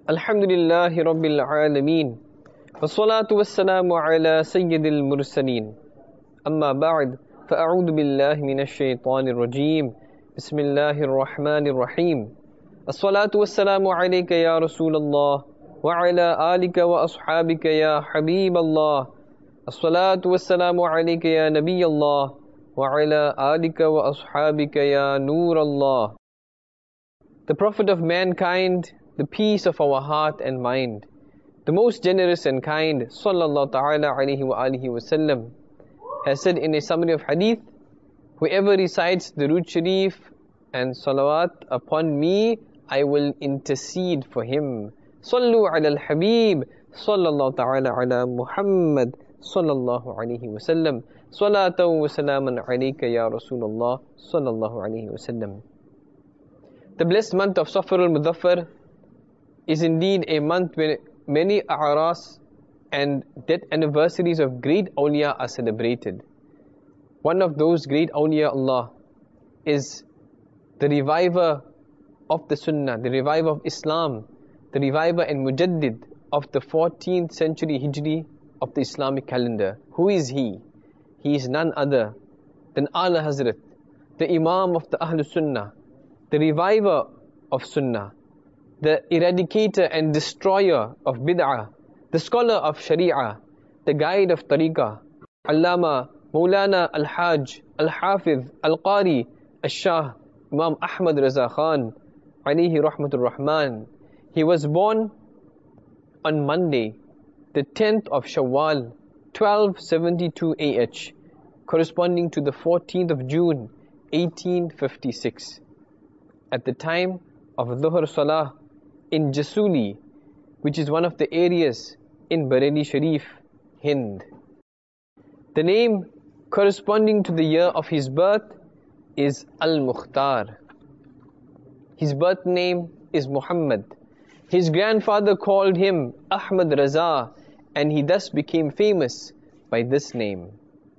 Alhamdulillahi Rabbil Alameen. Wassalatu wassalamu ala Sayyidil Mursaleen. Amma ba'd. Fa'a'udhu billahi minash shaitanir rajeem. Bismillahir Rahmanir Rahim. Assalatu wassalamu alayka ya Rasulallah. Wa ala alika wa ashabika ya Habiballah. Assalatu wassalamu alayka ya Nabiyallah. Wa ala alika wa ashabika ya Noorallah. The Prophet of mankind, the peace of our heart and mind, the most generous and kind, sallallahu ta'ala alayhi wa alihi wa sallam, has said in a summary of hadith, whoever recites Durood Sharif and salawat upon me, I will intercede for him. Sallu ala al-Habib, sallallahu ta'ala ala Muhammad, sallallahu alayhi wa sallam. Salatan wa salaman alayka ya Rasulullah, sallallahu alayhi wa sallam. The blessed month of Safar al-Mudaffar is indeed a month when many a'ras and death anniversaries of great awliya are celebrated. One of those great awliya Allah is the reviver of the Sunnah, the reviver of Islam, the reviver and mujaddid of the 14th century Hijri of the Islamic calendar. Who is he? He is none other than Ala Hazrat, the Imam of the Ahlul Sunnah, the reviver of Sunnah, the eradicator and destroyer of Bid'ah, the scholar of Sharia, the guide of Tariqah, Allama Maulana Al-Hajj, Al-Hafiz, Al-Qari, Al-Shah, Imam Ahmad Raza Khan, alayhi rahmatur rahman. He was born on Monday, the 10th of Shawwal, 1272 AH, corresponding to the 14th of June, 1856. At the time of Dhuhr Salah in Jasuli, which is one of the areas in Bareilly Sharif, Hind. The name corresponding to the year of his birth is Al-Mukhtar. His birth name is Muhammad. His grandfather called him Ahmad Raza, and he thus became famous by this name.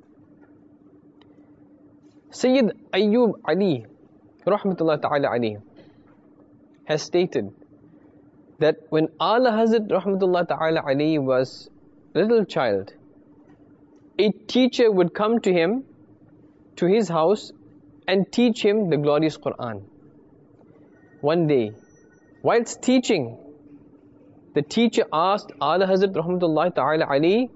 Sayyid Ayyub Ali rahmatullah ta'ala alayhi has stated that when Ala Hazrat rahmatullah ta'ala alayhi was a little child, a teacher would come to him, to his house, and teach him the glorious Quran. One day, whilst teaching, the teacher asked Ala Hazrat rahmatullah ta'ala alayhi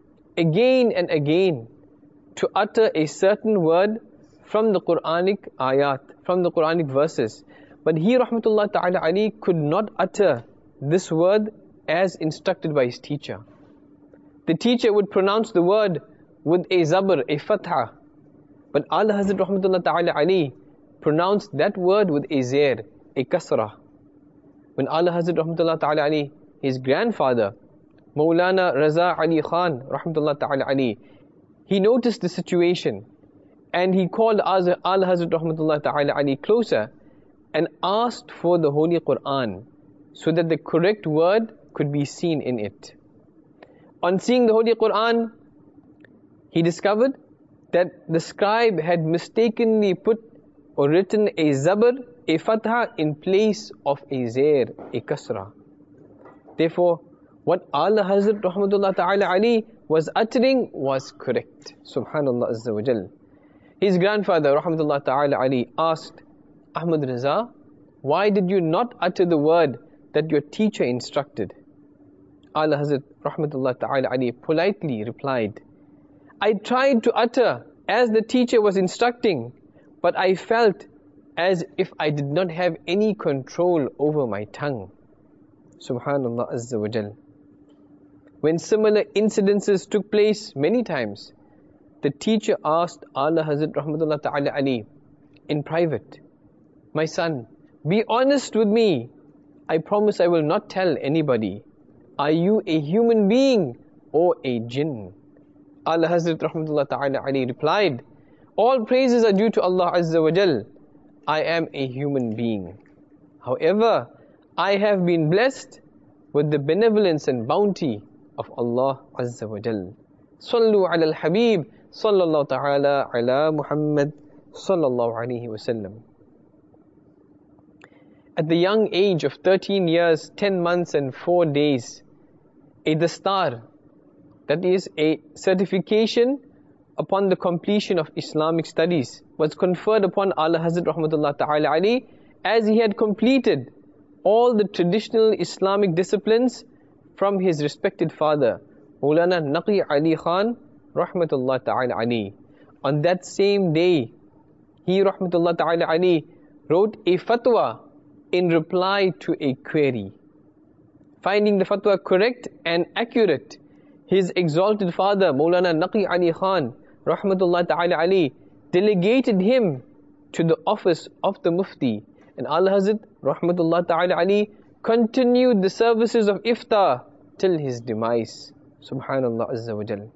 again and again to utter a certain word from the Quranic ayat, from the Quranic verses. But he rahmatullah ta'ala alayhi could not utter this word as instructed by his teacher. The teacher would pronounce the word with a zabr, a fatha. But Ala Hazrat rahmatullah ta'ala alayhi pronounced that word with a zair, a kasrah. When Ala Hazrat rahmatullah ta'ala alayhi, his grandfather, Maulana Raza Ali Khan rahmatullah ta'ala alayhi, he noticed the situation, and he called Ala Hazrat rahmatullah ta'ala alayhi closer and asked for the Holy Quran so that the correct word could be seen in it. On seeing the Holy Quran, he discovered that the scribe had mistakenly put or written a zabr, a fatha, in place of a zair, a kasra. Therefore, what Ala Hazrat rahmatullah ta'ala alayhi was uttering was correct. Subhanallah Azza wa Jal. His grandfather rahmatullah ta'ala alayhi asked Ahmad Raza, why did you not utter the word that your teacher instructed? Ala Hazrat rahmatullah ta'ala alayhi politely replied, I tried to utter as the teacher was instructing, but I felt as if I did not have any control over my tongue. Subhanallah Azza wa Jal. When similar incidences took place many times, the teacher asked Ala Hazrat rahmatullah ta'ala alayhi in private, my son, be honest with me. I promise I will not tell anybody. Are you a human being or a jinn? Ala Hazrat rahmatullah ta'ala alayhi replied, all praises are due to Allah Azza wa Jal. I am a human being. However, I have been blessed with the benevolence and bounty of Allah Azza wa Jal. Sallu ala al-Habib, sallallahu ta'ala ala Muhammad, sallallahu alayhi wa sallam. at the young age of 13 years, 10 months and 4 days, a dastar, that is a certification upon the completion of Islamic studies, was conferred upon Ala Hazrat Rahmatullah Ta'ala Ali, as he had completed all the traditional Islamic disciplines from his respected father, Maulana Naqi Ali Khan Rahmatullah Ta'ala Ali. On that same day, he Rahmatullah Ta'ala Ali wrote a fatwa in reply to a query. Finding the fatwa correct and accurate, his exalted father, Maulana Naqi Ali Khan Rahmatullah Ta'ala Ali, delegated him to the office of the Mufti. And Ala Hazrat Rahmatullah Ta'ala Ali continued the services of iftar till his demise. Subhanallah Azza wa Jal.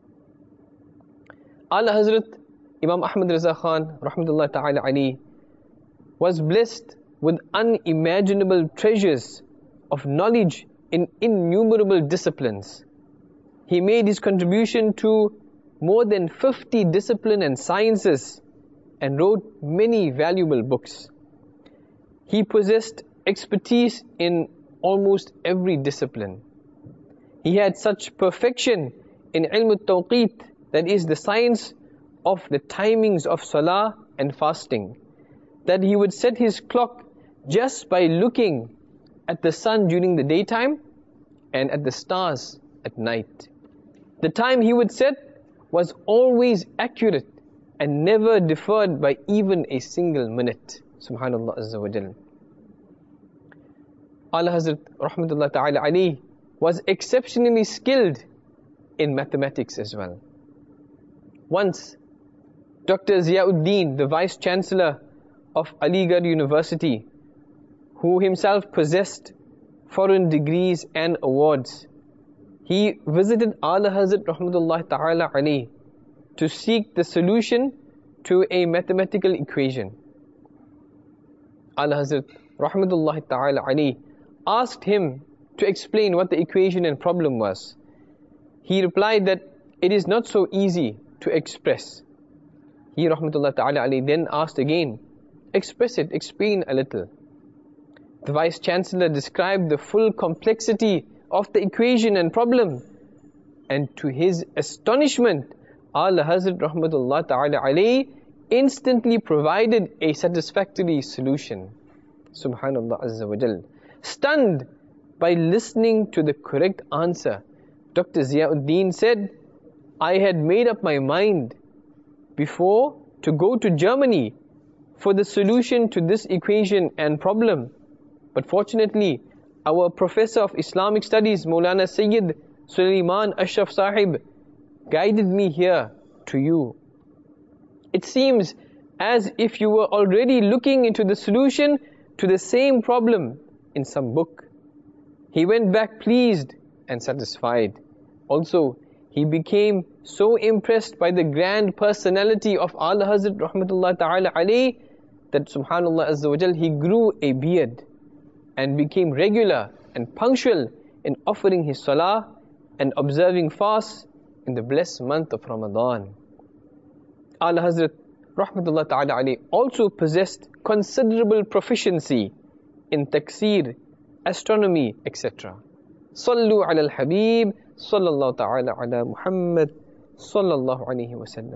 Ala Hazrat Imam Ahmad Raza Khan Rahmatullah Ta'ala Ali was blessed with unimaginable treasures of knowledge in innumerable disciplines. He made his contribution to more than 50 disciplines and sciences and wrote many valuable books. He possessed expertise in almost every discipline. He had such perfection in ilm al-tawqeet, that is the science of the timings of salah and fasting, that he would set his clock just by looking at the sun during the daytime and at the stars at night. The time he would set was always accurate and never deferred by even a single minute. Subhanallah Azza wa Jal. Ala Hazrat Rahmatullah Ta'ala Ali was exceptionally skilled in mathematics as well. Once, Dr. Ziauddin, the Vice Chancellor of Aligarh University, who himself possessed foreign degrees and awards, he visited Ala Hazrat Rahmatullah Ta'ala Ali to seek the solution to a mathematical equation. Ala Hazrat Rahmatullah Ta'ala Ali asked him to explain what the equation and problem was. He replied that it is not so easy to express. He Rahmatullah Ta'ala Ali then asked again, express it, explain a little. The Vice Chancellor described the full complexity of the equation and problem, and to his astonishment, Ala Hazrat Rahmatullah Ta'ala Ali instantly provided a satisfactory solution. Subhanallah Azza wa Jal. Stunned by listening to the correct answer, Dr. Ziauddin said, I had made up my mind before to go to Germany for the solution to this equation and problem. But fortunately, our Professor of Islamic Studies, Maulana Sayyid Sulaiman Ashraf Sahib, guided me here to you. It seems as if you were already looking into the solution to the same problem in some book. He went back pleased and satisfied. Also, he became so impressed by the grand personality of Ala Hazrat Rahmatullah Ta'ala Ali that Subhanallah Azza wa Jal, he grew a beard and became regular and punctual in offering his salah and observing fasts in the blessed month of Ramadan. Ala Hazrat Rahmatullah Ta'ala Ali also possessed considerable proficiency in tafsir, astronomy, etc. Sallu ala al-Habib, sallallahu ta'ala ala Muhammad, sallallahu alayhi wa sallam.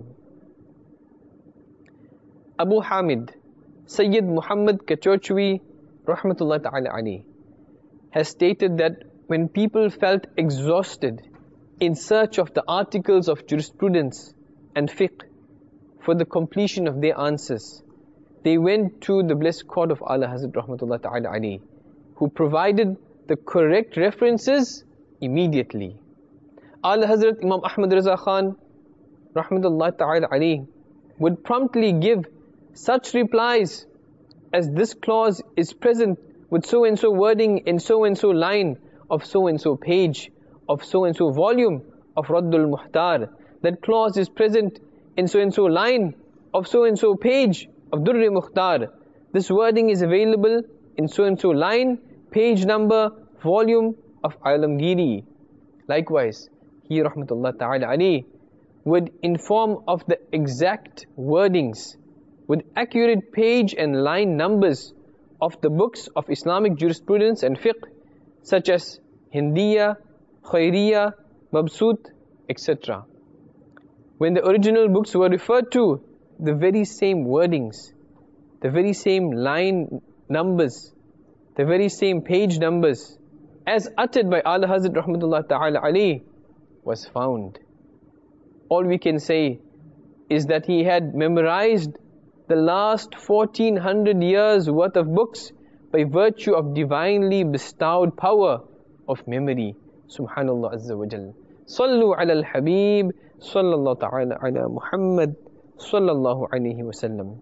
Abu Hamid, Sayyid Muhammad Kachorchwi, Rahmatullah Ta'ala Ali, has stated that when people felt exhausted in search of the articles of jurisprudence and fiqh for the completion of their answers, they went to the blessed court of Ala Hazrat Rahmatullah Ta'ala Ali, who provided the correct references immediately. Ala Hazrat Imam Ahmad Raza Khan Rahmatullah Ta'ala Ali would promptly give such replies as this clause is present with so and so wording in so and so line of so and so page of so and so volume of Raddul Muhtar. That clause is present in so and so line of so and so page of Durr-e Mukhtar. This wording is available in so and so line, page number, volume of Alamgiri. Likewise, he Rahmatullah Ta'ala Ali would inform of the exact wordings with accurate page and line numbers of the books of Islamic jurisprudence and fiqh, such as Hindiya, Khairiyya, Mabsut, etc. When the original books were referred to, the very same wordings, the very same line numbers, the very same page numbers, as uttered by Ala Hazrat Rahmatullah Ta'ala Ali, was found. All we can say is that he had memorized the last 1400 years worth of books by virtue of divinely bestowed power of memory. Subhanallah Azza wa Jal. Sallu ala al-Habib, sallallahu ta'ala ala Muhammad, sallallahu alayhi wa sallam.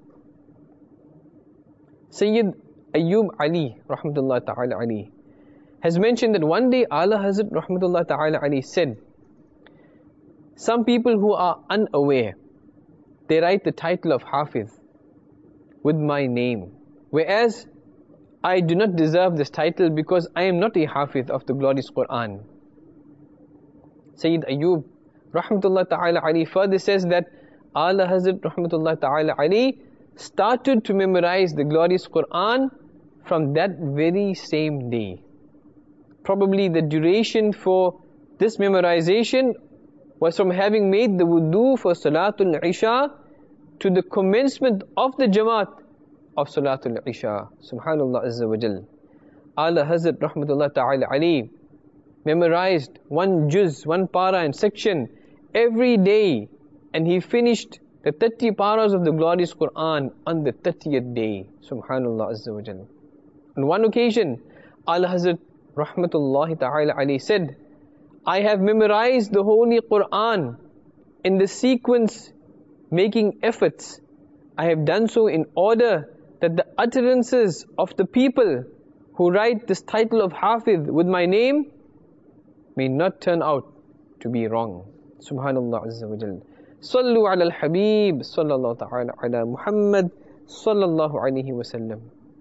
Sayyid Ayyub Ali, rahmatullah ta'ala Ali, has mentioned that one day Ala Hazrat rahmatullah ta'ala Ali said, some people who are unaware, they write the title of Hafiz with my name, whereas I do not deserve this title because I am not a Hafiz of the glorious Quran. Sayyid Ayyub rahmatullah ta'ala Ali further says that Ala Hazrat rahmatullah ta'ala Ali started to memorize the glorious Quran from that very same day. Probably the duration for this memorization was from having made the wudu for Salatul Isha to the commencement of the Jamaat of Salatul Isha. Subhanallah Azza wa Jal. Ala Hazrat rahmatullah ta'ala Ali memorized one juz, one para and section every day, and he finished the 30 paras of the glorious Quran on the 30th day. Subhanallah Azza wa Jal. On one occasion, Ala Hazrat rahmatullahi ta'ala Ali said, I have memorized the Holy Quran in the sequence, making efforts. I have done so in order that the utterances of the people who write this title of Hafiz with my name may not turn out to be wrong. Subhanallah Azza wa Jal. Sallu ala al-Habib, sallallahu ta'ala ala Muhammad, sallallahu alayhi wa sallam.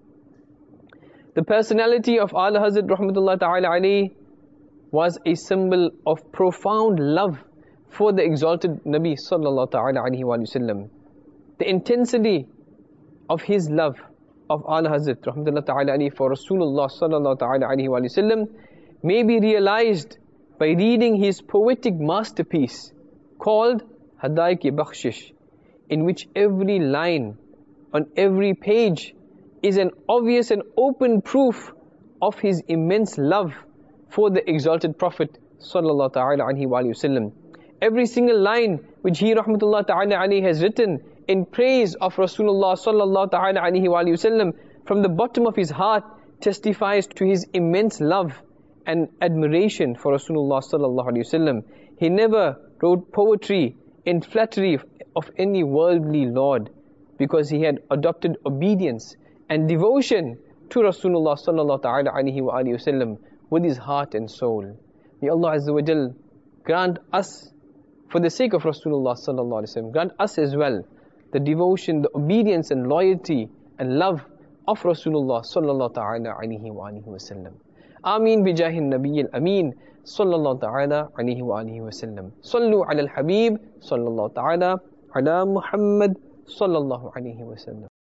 The personality of Ala Hazrat rahmatullah ta'ala Ali was a symbol of profound love for the exalted Nabi sallallahu ta'ala alayhi wa sallam. The intensity of his love of Ala Hazrat rahmatullah ta'ala Ali for Rasulullah sallallahu ta'ala alayhi wa sallam may be realized by reading his poetic masterpiece called Hadaik-e-Bakhshish, in which every line on every page is an obvious and open proof of his immense love for the exalted Prophet sallallahu ta'ala alayhi wa sallam. Every single line which he rahmatullah ta'ala alayhi has written in praise of Rasulullah sallallahu ta'ala alayhi wa sallam from the bottom of his heart testifies to his immense love and admiration for Rasulullah sallallahu alayhi wa sallam. He never wrote poetry in flattery of any worldly lord, because he had adopted obedience and devotion to Rasulullah sallallahu ta'ala alayhi wa sallam with his heart and soul. May Allah Azza wa Jal grant us, for the sake of Rasulullah sallallahu alayhi wa sallam, grant us as well the devotion, the obedience and loyalty and love of Rasulullah sallallahu ta'ala alayhi wa sallam. Ameen bijahin Nabiyil Ameen sallallahu ta'ala alayhi wa sallam. Sallu ala al-Habib sallallahu ta'ala ala Muhammad sallallahu alayhi wa sallam.